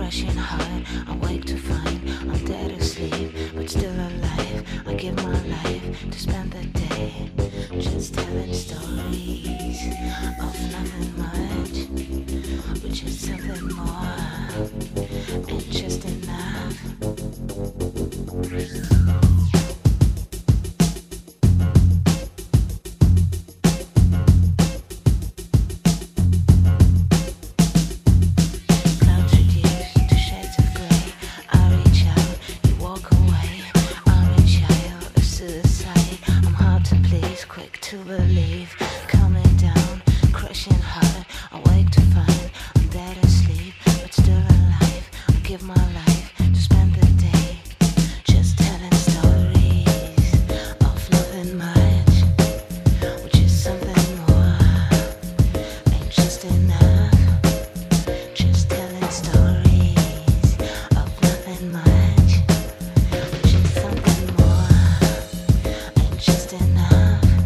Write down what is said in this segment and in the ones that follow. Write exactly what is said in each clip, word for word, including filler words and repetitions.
crushing hard. I wake to find I'm dead asleep, but still alive. I give my life to spend the day just telling stories of nothing much, but just something more and just enough. To believe, coming down, crushing hard. I wake to find I'm dead asleep, but still alive. I give my life to spend the day just telling stories of nothing much, which is something more and just enough. Just telling stories of nothing much, which is something more and just enough.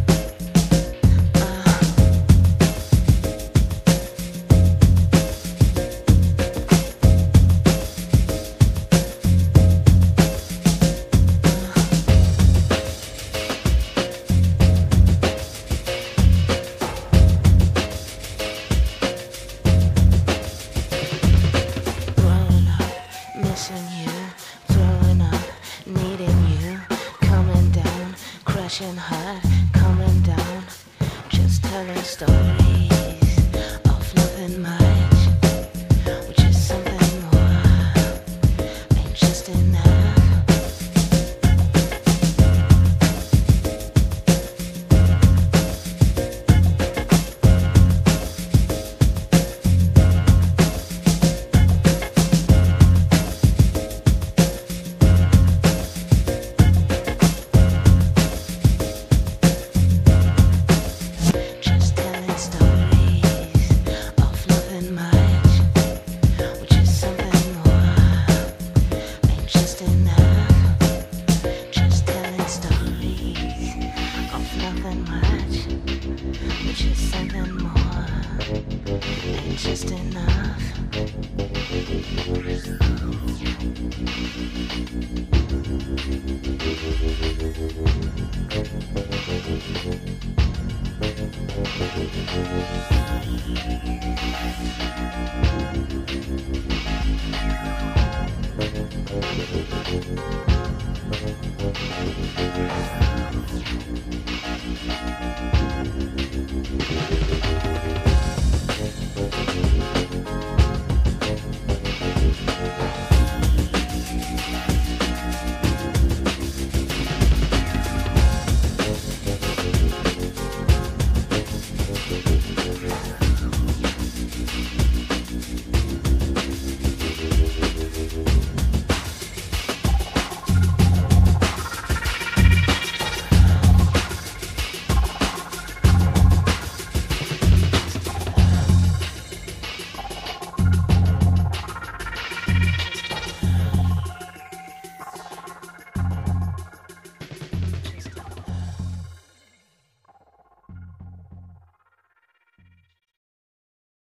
Missing you, throwing up, needing you, coming down, crashing hard, coming down, just telling stories of nothing much, which is something more and just enough. Which is something more and just enough. Thank you.